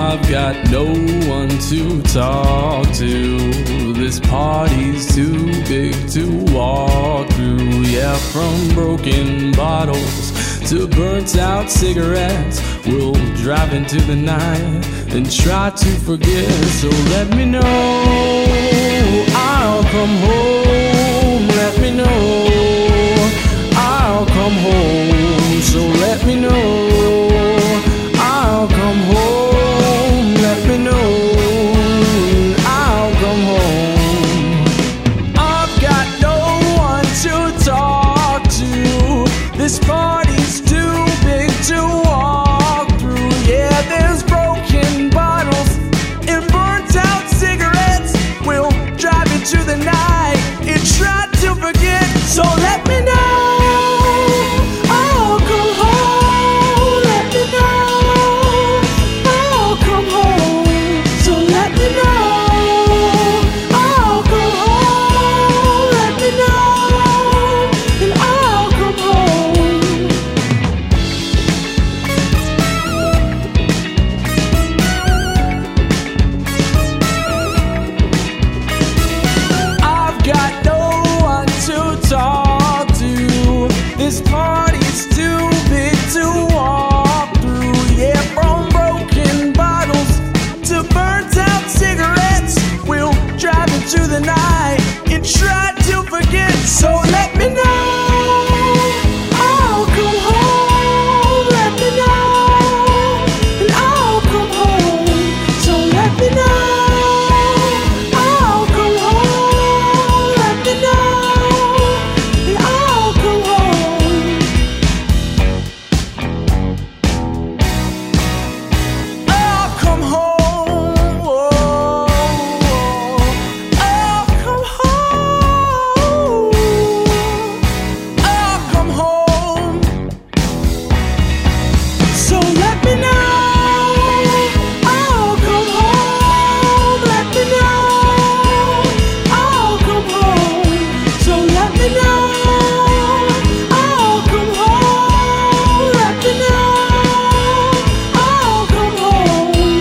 I've got no one to talk to. This party's too big to walk through. Yeah, from broken bottles to burnt out cigarettes, we'll drive into the night and try to forget. So let me know, I'll come home. Let me know, I'll come home. So let me know, I'll come home. Let me know, I'll come home. I've got no one to talk to. This party's too big to walk through. Yeah, there's broken bottles and burnt out cigarettes. We'll drive into the night and try to forget. So let me know, I'll come home. Let me know, I'll come home. So let me know, I'll come home. Let me know, and I'll come home. I've got no one to talk to. This party's too big to walk through. Yeah, from broken bottles to burnt out cigarettes, we'll drive into the night and try to forget. So let me know, I'll come home. Let me know, and I'll come home. So let me know, I'll come home. Let me know, and I'll come home. I'll come home. I'll come home. I'll come home. So let me know, I'll come home. Let me know, I'll come home. So let me know, I'll come home. Let me know, I'll come home.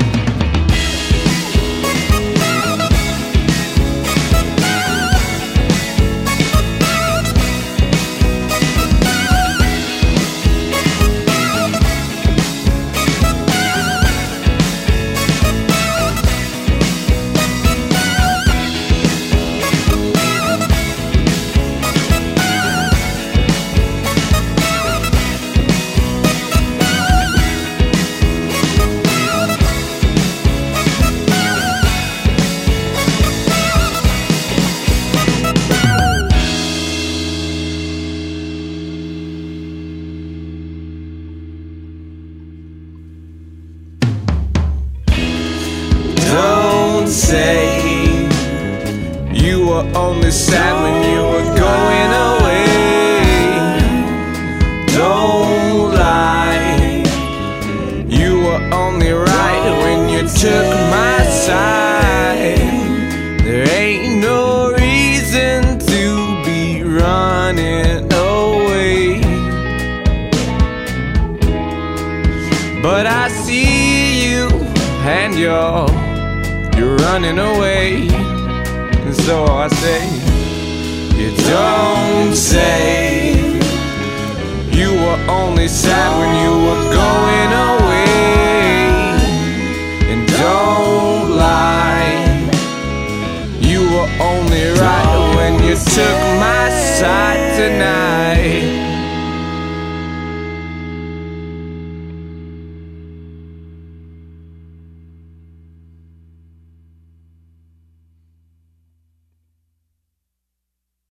Don't say you were only sad when you were going away. Don't lie, you were only right when you took my side. There ain't no reason to be running away, but I see you and you're running away. And so I say, you don't say you were only sad when you were going away. And don't lie, you were only right when you took my side tonight.